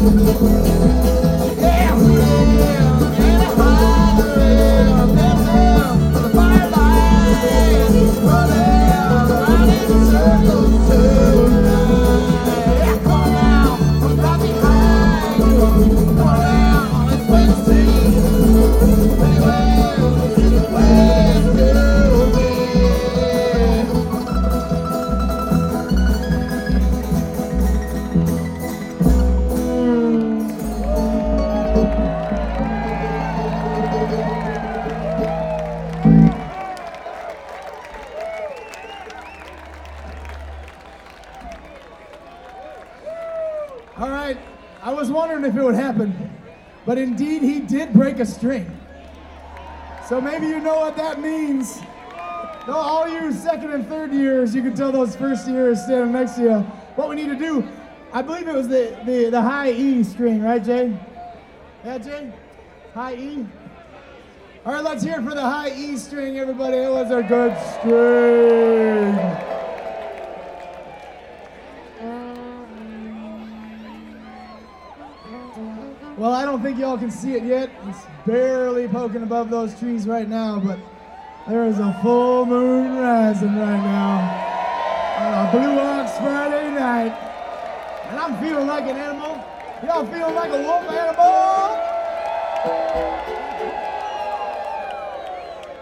All right, I was wondering if it would happen, but indeed he did break a string. So maybe you know what that means. No, all you second and third years, you can tell those first years standing next to you what we need to do. I believe it was the high E string, right, Jay? Yeah, Jay? High E? All right, let's hear it for the high E string, everybody. It was a good string. Well, I don't think y'all can see it yet. It's barely poking above those trees right now, but there is a full moon rising right now on a Blue Ox Friday night. And I'm feeling like an animal. Y'all feeling like a wolf animal?